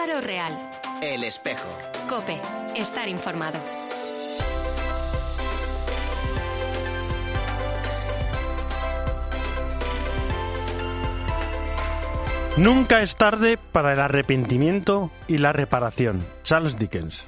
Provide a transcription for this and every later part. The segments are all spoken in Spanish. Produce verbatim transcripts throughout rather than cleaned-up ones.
Álvaro Real. El Espejo. COPE. Estar informado. Nunca es tarde para el arrepentimiento y la reparación. Charles Dickens.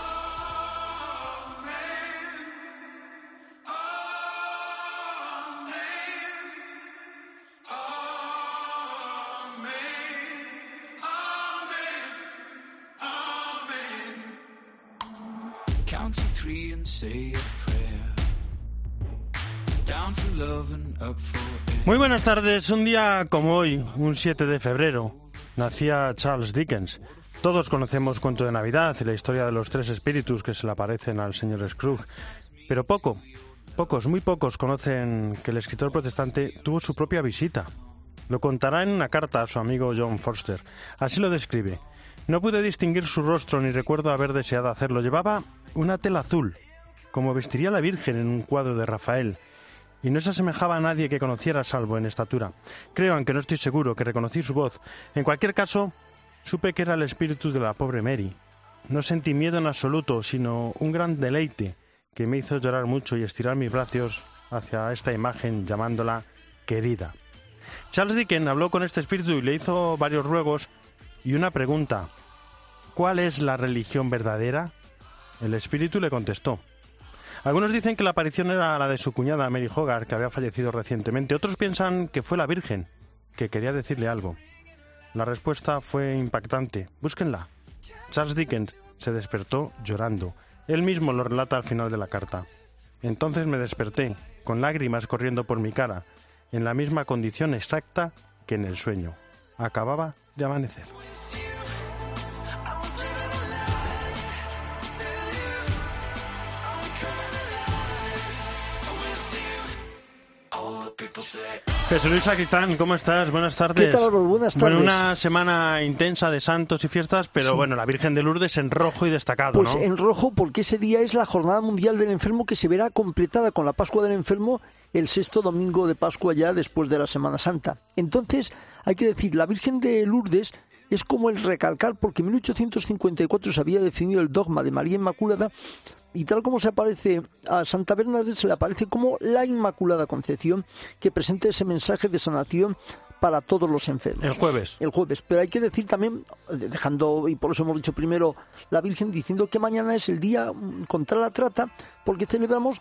Muy buenas tardes. Un día como hoy, un siete de febrero, nacía Charles Dickens. Todos conocemos Cuento de Navidad y la historia de los tres espíritus que se le aparecen al señor Scrooge. Pero poco, pocos, muy pocos conocen que el escritor protestante tuvo su propia visita. Lo contará en una carta a su amigo John Forster. Así lo describe. No pude distinguir su rostro ni recuerdo haber deseado hacerlo. Llevaba una tela azul, como vestiría la Virgen en un cuadro de Rafael, y no se asemejaba a nadie que conociera salvo en estatura. Creo, aunque no estoy seguro, que reconocí su voz. En cualquier caso, supe que era el espíritu de la pobre Mary. No sentí miedo en absoluto, sino un gran deleite que me hizo llorar mucho y estirar mis brazos hacia esta imagen llamándola querida. Charles Dickens habló con este espíritu y le hizo varios ruegos y una pregunta. ¿Cuál es la religión verdadera? El espíritu le contestó. Algunos dicen que la aparición era la de su cuñada Mary Hogarth, que había fallecido recientemente. Otros piensan que fue la Virgen, que quería decirle algo. La respuesta fue impactante. Búsquenla. Charles Dickens se despertó llorando. Él mismo lo relata al final de la carta. Entonces me desperté, con lágrimas corriendo por mi cara, en la misma condición exacta que en el sueño. Acababa de amanecer. Jesús Luis Sacristán, ¿cómo estás? Buenas tardes. ¿Qué tal, Álvaro? Buenas tardes. Bueno, una semana intensa de santos y fiestas, pero sí. Bueno, la Virgen de Lourdes en rojo y destacado, pues ¿no? Pues en rojo porque ese día es la Jornada Mundial del Enfermo, que se verá completada con la Pascua del Enfermo el sexto domingo de Pascua ya después de la Semana Santa. Entonces, hay que decir, la Virgen de Lourdes es como el recalcar, porque en mil ochocientos cincuenta y cuatro se había definido el dogma de María Inmaculada, y tal como se aparece a Santa Bernadette, se le aparece como la Inmaculada Concepción, que presenta ese mensaje de sanación para todos los enfermos. El jueves. El jueves. Pero hay que decir también, dejando, y por eso hemos dicho primero la Virgen, diciendo que mañana es el día contra la trata, porque celebramos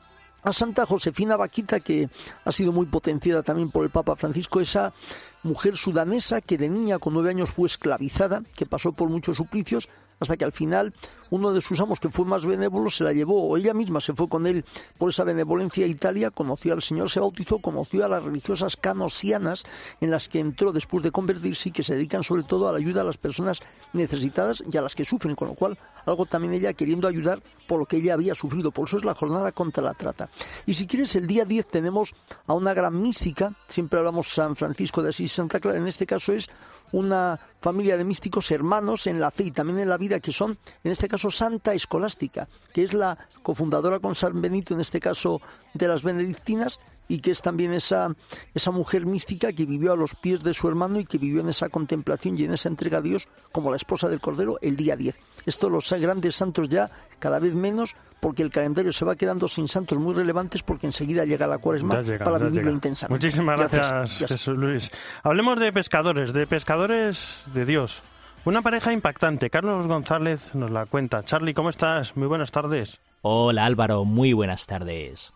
a Santa Josefina Vaquita, que ha sido muy potenciada también por el Papa Francisco, esa mujer sudanesa que de niña con nueve años fue esclavizada, que pasó por muchos suplicios, hasta que al final uno de sus amos, que fue más benévolo, se la llevó, o ella misma se fue con él por esa benevolencia a Italia, conoció al Señor, se bautizó, conoció a las religiosas canosianas, en las que entró después de convertirse, y que se dedican sobre todo a la ayuda a las personas necesitadas y a las que sufren, con lo cual algo también ella queriendo ayudar por lo que ella había sufrido. Por eso es la jornada contra la trata. Y si quieres, el día diez tenemos a una gran mística, siempre hablamos San Francisco de Asís, Santa Clara, en este caso es una familia de místicos hermanos en la fe y también en la vida, que son, en este caso, Santa Escolástica, que es la cofundadora con San Benito, en este caso de las benedictinas, y que es también esa, esa mujer mística que vivió a los pies de su hermano y que vivió en esa contemplación y en esa entrega a Dios como la esposa del Cordero el día diez. Esto los grandes santos ya cada vez menos, porque el calendario se va quedando sin santos muy relevantes, porque enseguida llega la Cuaresma llega, para vivirlo llega. intensamente. Muchísimas gracias, gracias, Jesús Luis. Hablemos de pescadores, de pescadores de Dios. Una pareja impactante. Carlos González nos la cuenta. Charlie, ¿cómo estás? Muy buenas tardes. Hola Álvaro, muy buenas tardes.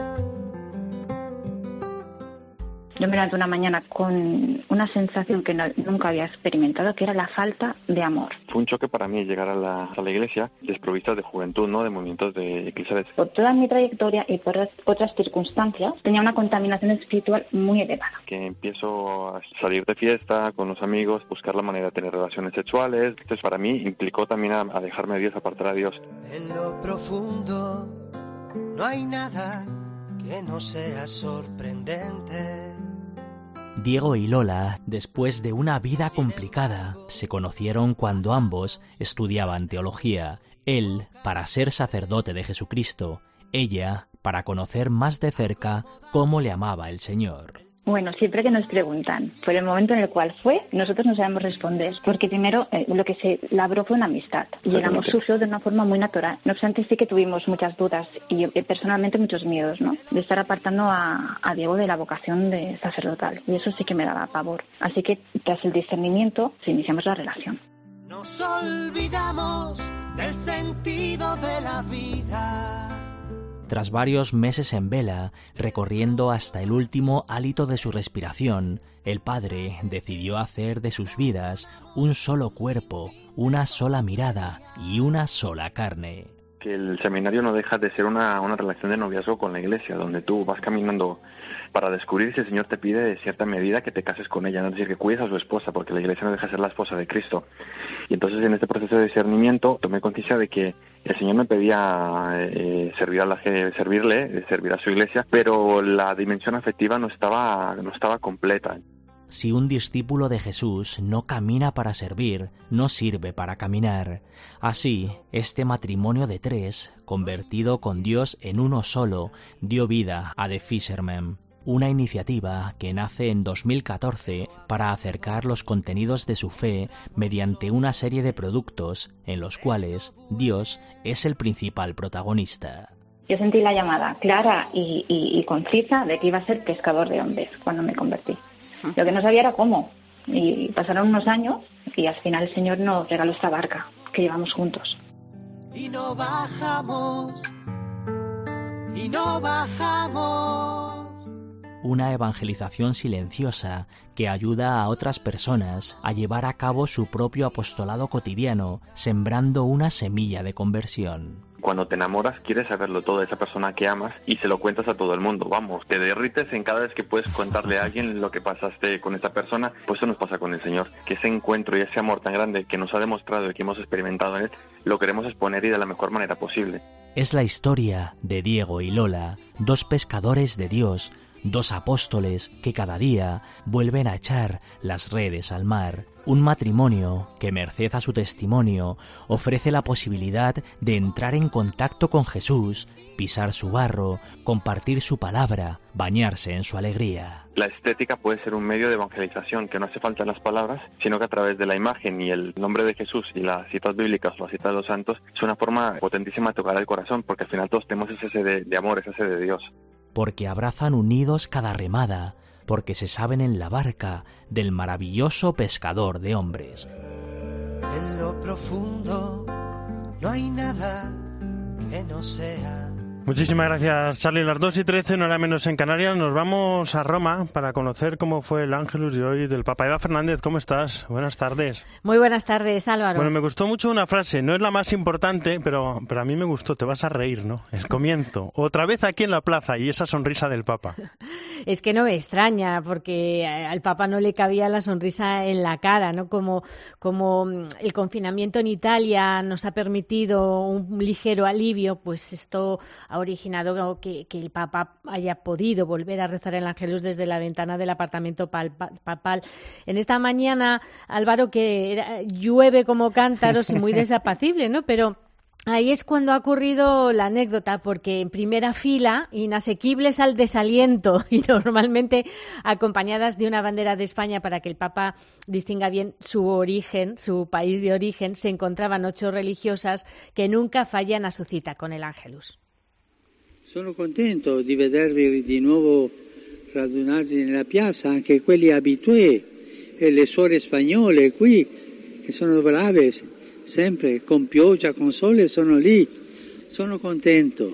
Yo me levanté una mañana con una sensación que no, nunca había experimentado, que era la falta de amor. Fue un choque para mí llegar a la, a la iglesia desprovista de juventud, ¿no? De movimientos de eclesiales. Por toda mi trayectoria y por otras circunstancias, tenía una contaminación espiritual muy elevada. Que empiezo a salir de fiesta con los amigos, buscar la manera de tener relaciones sexuales. Entonces para mí implicó también a, a dejarme a Dios, apartar a Dios. En lo profundo no hay nada que no sea sorprendente. Diego y Lola, después de una vida complicada, se conocieron cuando ambos estudiaban teología. Él para ser sacerdote de Jesucristo, ella para conocer más de cerca cómo le amaba el Señor. Bueno, siempre que nos preguntan por el momento en el cual fue, nosotros no sabemos responder, porque primero eh, lo que se labró fue una amistad y el amor surgió de una forma muy natural. No obstante, sí que tuvimos muchas dudas y yo, eh, personalmente muchos miedos, ¿no? De estar apartando a, a Diego de la vocación de sacerdotal, y eso sí que me daba pavor. Así que tras el discernimiento, iniciamos la relación. Nos olvidamos del sentido de la vida. Tras varios meses en vela, recorriendo hasta el último hálito de su respiración, el padre decidió hacer de sus vidas un solo cuerpo, una sola mirada y una sola carne. Que el seminario no deja de ser una, una relación de noviazgo con la Iglesia, donde tú vas caminando para descubrir si el Señor te pide de cierta medida que te cases con ella, no es decir, que cuides a su esposa, porque la Iglesia no deja de ser la esposa de Cristo. Y entonces en este proceso de discernimiento tomé conciencia de que el Señor me pedía eh, servir a la, servirle, servir a su Iglesia, pero la dimensión afectiva no estaba, no estaba completa. Si un discípulo de Jesús no camina para servir, no sirve para caminar. Así, este matrimonio de tres, convertido con Dios en uno solo, dio vida a The Fishermen, una iniciativa que nace en dos mil catorce para acercar los contenidos de su fe mediante una serie de productos en los cuales Dios es el principal protagonista. Yo sentí la llamada clara y, y, y concisa de que iba a ser pescador de hombres cuando me convertí. Lo que no sabía era cómo. Y pasaron unos años y al final el Señor nos regaló esta barca que llevamos juntos. Y no bajamos, y no bajamos. Una evangelización silenciosa que ayuda a otras personas a llevar a cabo su propio apostolado cotidiano, sembrando una semilla de conversión. Cuando te enamoras, quieres saberlo todo de esa persona que amas y se lo cuentas a todo el mundo. Vamos, te derrites en cada vez que puedes contarle a alguien lo que pasaste con esa persona. Pues eso nos pasa con el Señor, que ese encuentro y ese amor tan grande que nos ha demostrado y que hemos experimentado en Él, lo queremos exponer y de la mejor manera posible. Es la historia de Diego y Lola, dos pescadores de Dios, dos apóstoles que cada día vuelven a echar las redes al mar. Un matrimonio que, merced a su testimonio, ofrece la posibilidad de entrar en contacto con Jesús, pisar su barro, compartir su palabra, bañarse en su alegría. La estética puede ser un medio de evangelización, que no hace falta las palabras, sino que a través de la imagen y el nombre de Jesús y las citas bíblicas o las citas de los santos, es una forma potentísima de tocar el corazón, porque al final todos tenemos ese de, de amor, ese de Dios. Porque abrazan unidos cada remada, porque se saben en la barca del maravilloso pescador de hombres. En lo profundo no hay nada que no sea. Muchísimas gracias, Charlie. Las dos y trece, una hora menos en Canarias. Nos vamos a Roma para conocer cómo fue el Ángelus de hoy del Papa. Eva Fernández, ¿cómo estás? Buenas tardes. Muy buenas tardes, Álvaro. Bueno, me gustó mucho una frase. No es la más importante, pero, pero a mí me gustó. Te vas a reír, ¿no? El comienzo. Otra vez aquí en la plaza y esa sonrisa del Papa. Es que no me extraña, porque al Papa no le cabía la sonrisa en la cara, ¿no? Como, como el confinamiento en Italia nos ha permitido un ligero alivio, pues esto ha originado que, que el Papa haya podido volver a rezar el Ángelus desde la ventana del apartamento papal. En esta mañana, Álvaro, que era, llueve como cántaros y muy desapacible, ¿no? Pero ahí es cuando ha ocurrido la anécdota, porque en primera fila, inasequibles al desaliento y normalmente acompañadas de una bandera de España para que el Papa distinga bien su origen, su país de origen, se encontraban ocho religiosas que nunca fallan a su cita con el Ángelus. Sono contento di vedervi di nuovo radunati nella piazza, anche quelli abitué e le suore spagnole qui, che sono brave, sempre con pioggia, con sole, sono lì. Sono contento.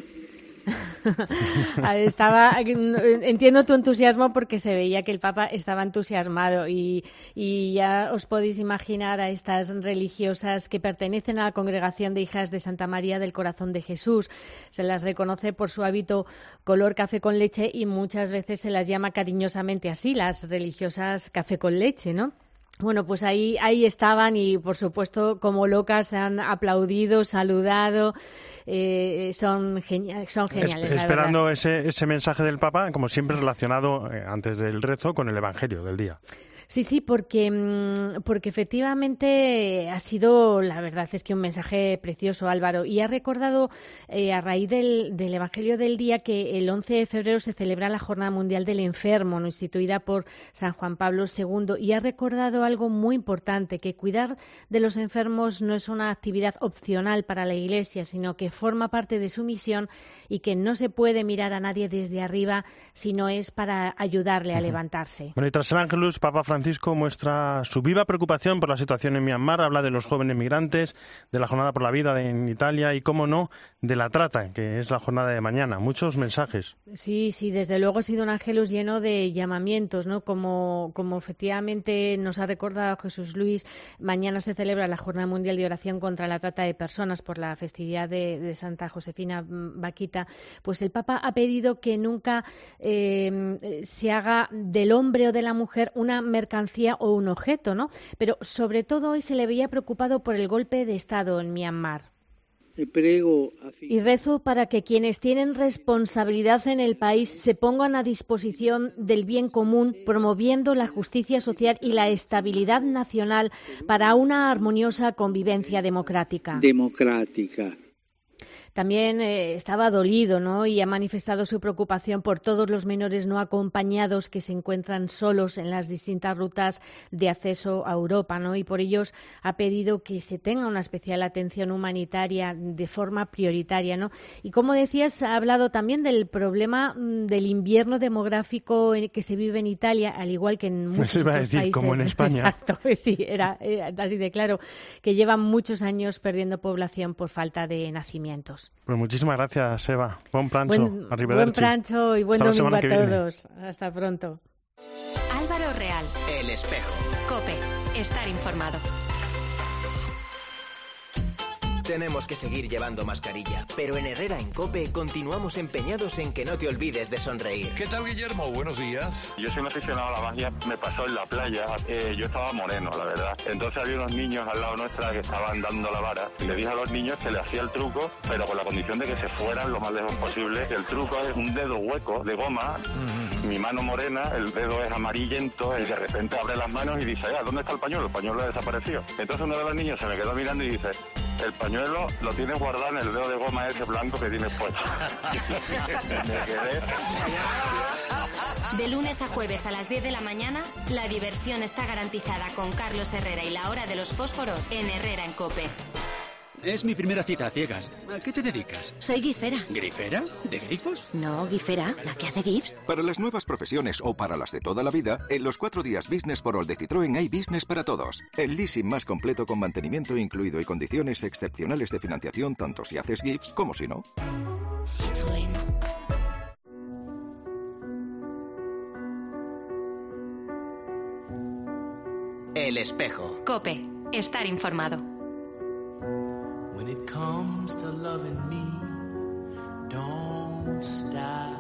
Estaba, entiendo tu entusiasmo porque se veía que el Papa estaba entusiasmado y, y ya os podéis imaginar a estas religiosas que pertenecen a la congregación de hijas de Santa María del Corazón de Jesús. Se las reconoce por su hábito color café con leche y muchas veces se las llama cariñosamente así, las religiosas café con leche, ¿no? Bueno, pues ahí, ahí estaban y, por supuesto, como locas han aplaudido, saludado, eh, son, genia- son geniales. Es, esperando ese, ese mensaje del Papa, como siempre relacionado, eh, antes del rezo, con el Evangelio del día. Sí, sí, porque, porque efectivamente ha sido, la verdad es que un mensaje precioso, Álvaro, y ha recordado eh, a raíz del, del Evangelio del Día que el once de febrero se celebra la Jornada Mundial del Enfermo, ¿no?, instituida por San Juan Pablo segundo, y ha recordado algo muy importante, que cuidar de los enfermos no es una actividad opcional para la Iglesia, sino que forma parte de su misión y que no se puede mirar a nadie desde arriba, sino es para ayudarle a levantarse. Bueno, y tras el Ángelus, Papa Francisco muestra su viva preocupación por la situación en Myanmar, habla de los jóvenes migrantes, de la Jornada por la Vida en Italia y, cómo no, de la trata, que es la jornada de mañana. Muchos mensajes. Sí, sí, desde luego ha sido un Ángelus lleno de llamamientos, ¿no? Como, como efectivamente nos ha recordado Jesús Luis, mañana se celebra la Jornada Mundial de Oración contra la Trata de Personas por la festividad de, de Santa Josefina Bakhita. Pues el Papa ha pedido que nunca eh, se haga del hombre o de la mujer una mercancía o un objeto, ¿no? Pero sobre todo hoy se le veía preocupado por el golpe de Estado en Myanmar. Y rezo para que quienes tienen responsabilidad en el país se pongan a disposición del bien común, promoviendo la justicia social y la estabilidad nacional para una armoniosa convivencia democrática. Democrática. También eh, estaba dolido, ¿no?, y ha manifestado su preocupación por todos los menores no acompañados que se encuentran solos en las distintas rutas de acceso a Europa, ¿no? Y por ellos ha pedido que se tenga una especial atención humanitaria de forma prioritaria, ¿no? Y como decías, ha hablado también del problema del invierno demográfico que se vive en Italia, al igual que en muchos iba a otros decir, países. como en España. Exacto, sí, era, era así de claro, que llevan muchos años perdiendo población por falta de nacimientos. Pues muchísimas gracias, Eva. Buen prancho. Buen, Arrivederci. buen prancho y buen Hasta domingo a todos. Viene. Hasta pronto. Álvaro Real. El Espejo. COPE. Estar informado. Tenemos que seguir llevando mascarilla, pero en Herrera en COPE continuamos empeñados en que no te olvides de sonreír. ¿Qué tal, Guillermo? Buenos días. Yo soy un aficionado a la magia, me pasó en la playa, eh, yo estaba moreno, la verdad. Entonces había unos niños al lado nuestra que estaban dando la vara y le dije a los niños que le hacía el truco, pero con la condición de que se fueran lo más lejos posible. El truco es un dedo hueco de goma, mm-hmm. mi mano morena, el dedo es amarillento y de repente abre las manos y dice, ah, ¿dónde está el pañuelo? El pañuelo ha desaparecido. Entonces uno de los niños se me quedó mirando y dice, el pañuelo lo tienes guardado en el dedo de goma ese blanco que tienes puesto. Me quedé. De lunes a jueves a las diez de la mañana, la diversión está garantizada con Carlos Herrera y la hora de los fósforos en Herrera en COPE. Es mi primera cita a ciegas. ¿A qué te dedicas? Soy guifera. ¿Grifera? ¿De grifos? No, guifera, la que hace gifs. Para las nuevas profesiones o para las de toda la vida, en los cuatro días Business por All de Citroën hay Business para todos. El leasing más completo con mantenimiento incluido y condiciones excepcionales de financiación tanto si haces gifs como si no. Citroën. El Espejo. COPE. Estar informado. When it comes to loving me, don't stop.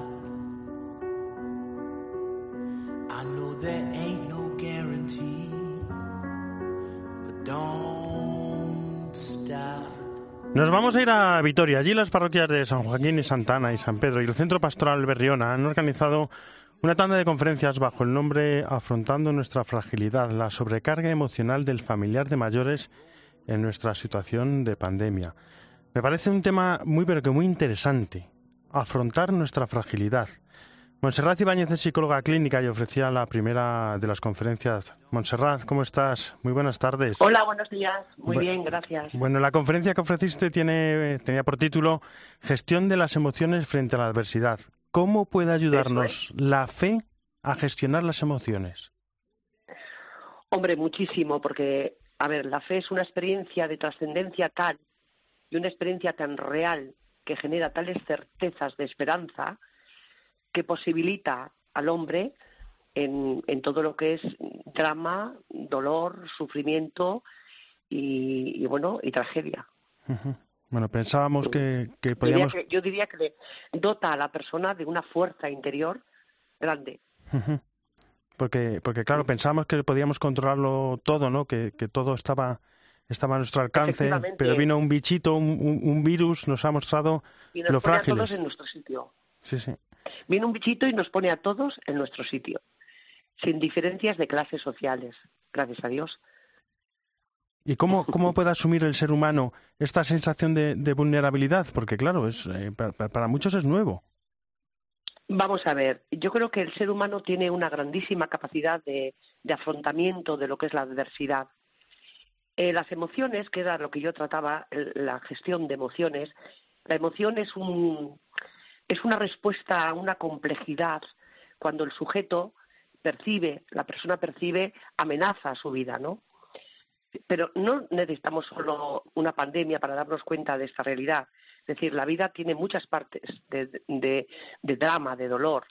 I know there ain't no guarantee, but don't stop. Nos vamos a ir a Vitoria. Allí las parroquias de San Joaquín y Santa Ana y San Pedro y el Centro Pastoral Berriona han organizado una tanda de conferencias bajo el nombre Afrontando nuestra fragilidad, la sobrecarga emocional del familiar de mayores en nuestra situación de pandemia. Me parece un tema muy pero que muy interesante, afrontar nuestra fragilidad. Montserrat Ibáñez es psicóloga clínica y ofrecía la primera de las conferencias. Montserrat, ¿cómo estás? Muy buenas tardes. Hola, buenos días. Muy Bu- bien, gracias. Bueno, la conferencia que ofreciste tiene, tenía por título Gestión de las emociones frente a la adversidad. ¿Cómo puede ayudarnos Eso es. la fe a gestionar las emociones? Hombre, muchísimo, porque, a ver, la fe es una experiencia de trascendencia tal y una experiencia tan real que genera tales certezas de esperanza que posibilita al hombre en, en todo lo que es drama, dolor, sufrimiento y, y bueno, y tragedia. Uh-huh. Bueno, pensábamos que, que Diría podíamos... que- yo diría que le dota a la persona de una fuerza interior grande. Uh-huh. Porque, porque claro, pensábamos que podíamos controlarlo todo, ¿no? Que, que todo estaba, estaba a nuestro alcance, Efectivamente. pero vino un bichito, un, un, un virus, nos ha mostrado Y nos lo pone a frágiles. todos en nuestro sitio. Sí, sí. Viene un bichito y nos pone a todos en nuestro sitio. sin diferencias de clases sociales, gracias a Dios. ¿Y cómo, cómo puede asumir el ser humano esta sensación de, de vulnerabilidad? Porque claro, es eh, para, para muchos es nuevo. Vamos a ver, yo creo que el ser humano tiene una grandísima capacidad de, de afrontamiento de lo que es la adversidad. Eh, las emociones, que era lo que yo trataba, el, la gestión de emociones, la emoción es, un, es una respuesta a una complejidad cuando el sujeto percibe, la persona percibe amenaza a su vida, ¿no? Pero no necesitamos solo una pandemia para darnos cuenta de esta realidad. Es decir, la vida tiene muchas partes de, de, de drama, de dolor.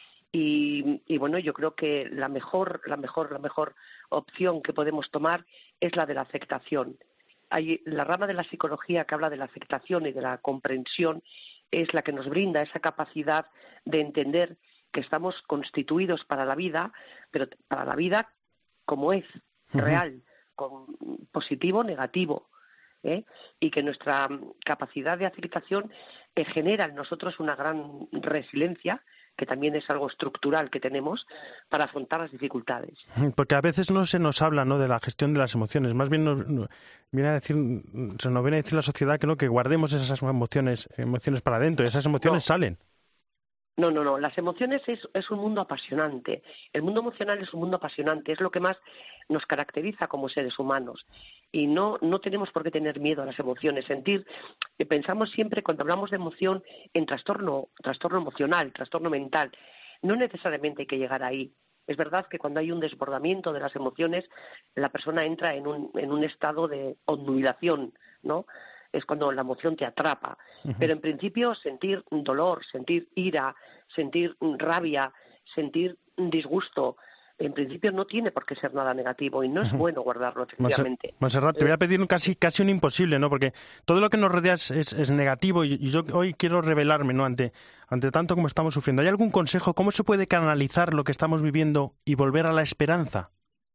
Y, y bueno, yo creo que la mejor, la mejor, la mejor opción que podemos tomar es la de la aceptación. Hay la rama de la psicología que habla de la aceptación y de la comprensión, es la que nos brinda esa capacidad de entender que estamos constituidos para la vida, pero para la vida como es, real, con positivo, negativo, ¿eh? Y que nuestra capacidad de aceptación eh, genera en nosotros una gran resiliencia, que también es algo estructural que tenemos para afrontar las dificultades. Porque a veces no se nos habla, ¿no?, de la gestión de las emociones, más bien nos, nos viene a decir, se nos viene a decir la sociedad que no, que guardemos esas emociones, emociones para adentro, y esas emociones no salen. No, no, no. Las emociones es, es un mundo apasionante. El mundo emocional es un mundo apasionante. Es lo que más nos caracteriza como seres humanos. Y no, no tenemos por qué tener miedo a las emociones. Sentir, pensamos siempre cuando hablamos de emoción en trastorno, trastorno emocional, trastorno mental. No necesariamente hay que llegar ahí. Es verdad que cuando hay un desbordamiento de las emociones, la persona entra en un, en un estado de obnubilación, ¿no? Es cuando la emoción te atrapa. Uh-huh. Pero en principio sentir dolor, sentir ira, sentir rabia, sentir disgusto, en principio no tiene por qué ser nada negativo y no es uh-huh. bueno guardarlo, efectivamente. Montserrat, te voy a pedir un casi casi un imposible, ¿no? Porque todo lo que nos rodea es, es, es negativo y, y yo hoy quiero revelarme, ¿no?, ante, ante tanto como estamos sufriendo. ¿Hay algún consejo? ¿Cómo se puede canalizar lo que estamos viviendo y volver a la esperanza?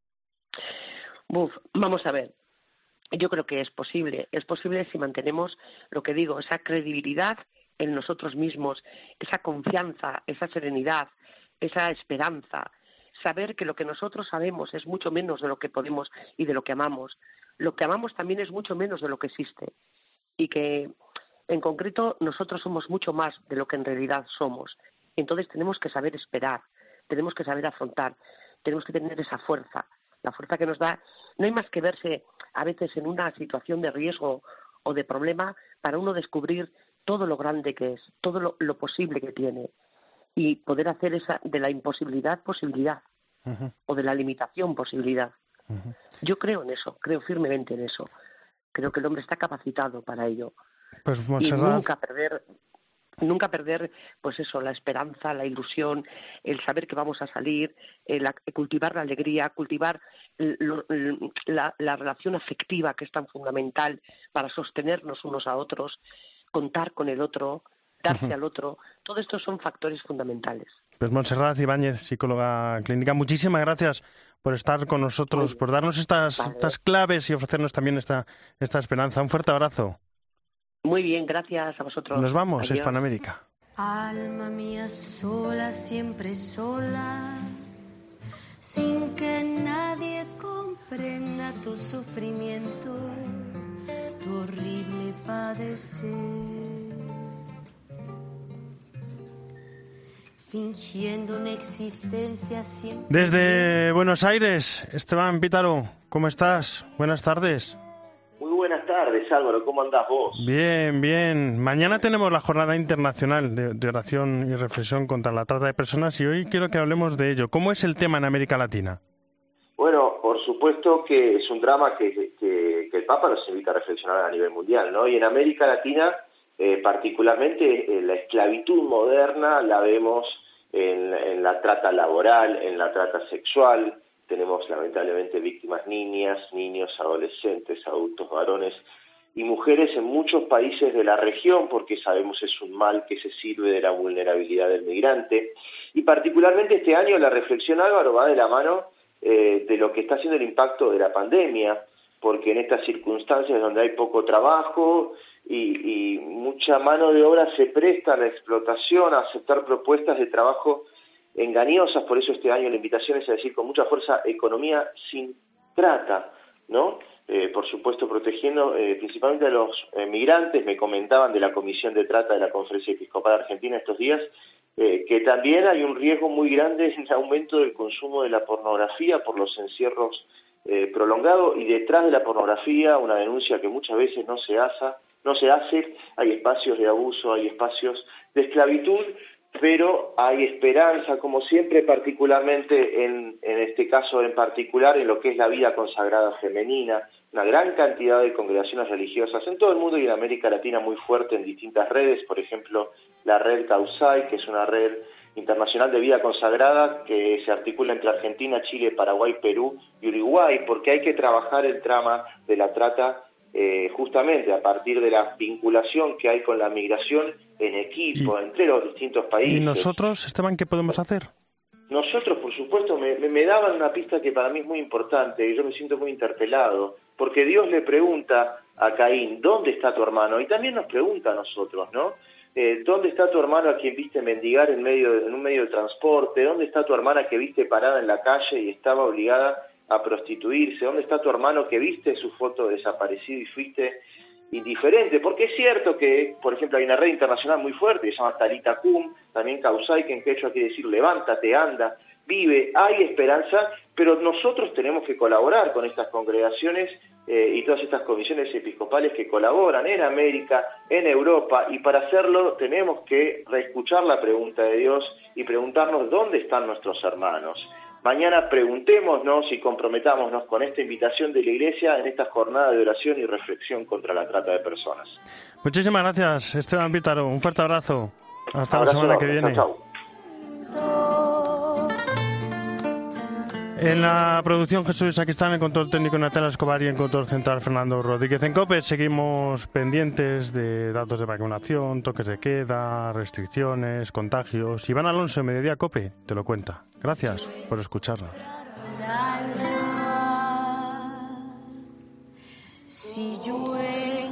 Uf, vamos a ver. Yo creo que es posible, es posible si mantenemos, lo que digo, esa credibilidad en nosotros mismos, esa confianza, esa serenidad, esa esperanza, saber que lo que nosotros sabemos es mucho menos de lo que podemos y de lo que amamos. Lo que amamos también es mucho menos de lo que existe y que, en concreto, nosotros somos mucho más de lo que en realidad somos. Entonces tenemos que saber esperar, tenemos que saber afrontar, tenemos que tener esa fuerza. La fuerza que nos da, no hay más que verse a veces en una situación de riesgo o de problema para uno descubrir todo lo grande que es, todo lo, lo posible que tiene y poder hacer esa de la imposibilidad posibilidad uh-huh. o de la limitación posibilidad. Uh-huh. Yo creo en eso, creo firmemente en eso. Creo que el hombre está capacitado para ello. Pues, Montserrat... Y nunca perder... Nunca perder, pues eso, la esperanza, la ilusión, el saber que vamos a salir, el cultivar la alegría, cultivar lo, la, la relación afectiva que es tan fundamental para sostenernos unos a otros, contar con el otro, darse uh-huh. al otro. Todo esto son factores fundamentales. Pues Montserrat Ibáñez, psicóloga clínica, muchísimas gracias por estar con nosotros, por darnos estas, vale. estas claves y ofrecernos también esta, esta esperanza. Un fuerte abrazo. Muy bien, gracias a vosotros. Nos vamos, Adiós. Hispanoamérica. Alma mía sola, siempre sola, sin que nadie comprenda tu sufrimiento, tu horrible padecer. Fingiendo una existencia siempre... Desde Buenos Aires, Esteban Pítaro, ¿cómo estás? Buenas tardes. Muy buenas tardes, Álvaro, ¿cómo andás vos? Bien, bien. Mañana tenemos la Jornada Internacional de, de Oración y Reflexión contra la Trata de Personas y hoy quiero que hablemos de ello. ¿Cómo es el tema en América Latina? Bueno, por supuesto que es un drama que, que, que el Papa nos invita a reflexionar a nivel mundial, ¿no? Y en América Latina, eh, particularmente, eh, la esclavitud moderna la vemos en, en la trata laboral, en la trata sexual. Tenemos lamentablemente víctimas niñas, niños, adolescentes, adultos, varones y mujeres en muchos países de la región, porque sabemos es un mal que se sirve de la vulnerabilidad del migrante. Y particularmente este año la reflexión, Álvaro, va de la mano eh, de lo que está haciendo el impacto de la pandemia, porque en estas circunstancias donde hay poco trabajo y, y mucha mano de obra se presta a la explotación, a aceptar propuestas de trabajo engañosas. Por eso este año la invitación es a decir con mucha fuerza economía sin trata, ¿no? Eh, por supuesto protegiendo eh, principalmente a los eh, migrantes. Me comentaban de la Comisión de Trata de la Conferencia Episcopal Argentina estos días eh, que también hay un riesgo muy grande en el aumento del consumo de la pornografía por los encierros eh, prolongados, y detrás de la pornografía, una denuncia que muchas veces no se hace, no se hace, hay espacios de abuso, hay espacios de esclavitud, pero hay esperanza, como siempre, particularmente en, en este caso en particular, en lo que es la vida consagrada femenina, una gran cantidad de congregaciones religiosas en todo el mundo y en América Latina muy fuerte en distintas redes, por ejemplo, la red Causay, que es una red internacional de vida consagrada que se articula entre Argentina, Chile, Paraguay, Perú y Uruguay, porque hay que trabajar el trama de la trata Eh, justamente a partir de la vinculación que hay con la migración en equipo, y, entre los distintos países. ¿Y nosotros, Esteban, qué podemos hacer? Nosotros, por supuesto, me, me daban una pista que para mí es muy importante y yo me siento muy interpelado, porque Dios le pregunta a Caín, ¿dónde está tu hermano? Y también nos pregunta a nosotros, ¿no? Eh, ¿Dónde está tu hermano a quien viste mendigar en, medio de, en un medio de transporte? ¿Dónde está tu hermana que viste parada en la calle y estaba obligada a prostituirse? ¿Dónde está tu hermano que viste su foto desaparecido y fuiste indiferente? Porque es cierto que, por ejemplo, hay una red internacional muy fuerte que se llama Talita Kum, también Causay, que en quechua quiere decir levántate, anda, vive, hay esperanza, pero nosotros tenemos que colaborar con estas congregaciones eh, y todas estas comisiones episcopales que colaboran en América, en Europa, y para hacerlo tenemos que reescuchar la pregunta de Dios y preguntarnos dónde están nuestros hermanos. Mañana preguntémonos y comprometámonos con esta invitación de la Iglesia en esta jornada de oración y reflexión contra la trata de personas. Muchísimas gracias, Esteban Pítaro. Un fuerte abrazo. Hasta abrazo, la semana que viene. Chao, chao. En la producción Jesús Sacristán, en control técnico Natalia Escobar y en control central Fernando Rodríguez. En COPE seguimos pendientes de datos de vacunación, toques de queda, restricciones, contagios. Iván Alonso en Mediodía COPE te lo cuenta. Gracias por escucharnos. Si llueve